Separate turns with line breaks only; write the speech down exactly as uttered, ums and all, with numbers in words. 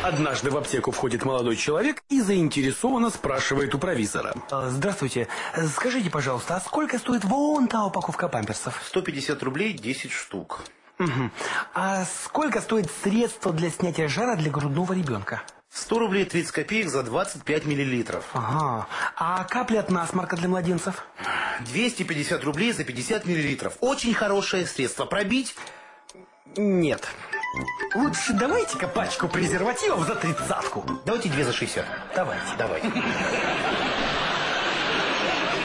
Однажды в аптеку входит молодой человек и заинтересованно спрашивает у провизора.
Здравствуйте. Скажите, пожалуйста, а сколько стоит вон та упаковка памперсов?
сто пятьдесят рублей, десять штук.
Угу. А сколько стоит средство для снятия жара для грудного ребенка?
сто рублей тридцать копеек за двадцать пять миллилитров.
Ага. А капли от насморка для младенцев?
двести пятьдесят рублей за пятьдесят миллилитров. Очень хорошее средство. Пробить?
Нет. Лучше давайте-ка пачку презервативов за тридцатку.
Давайте две за шестьдесят.
Давайте.
Давай.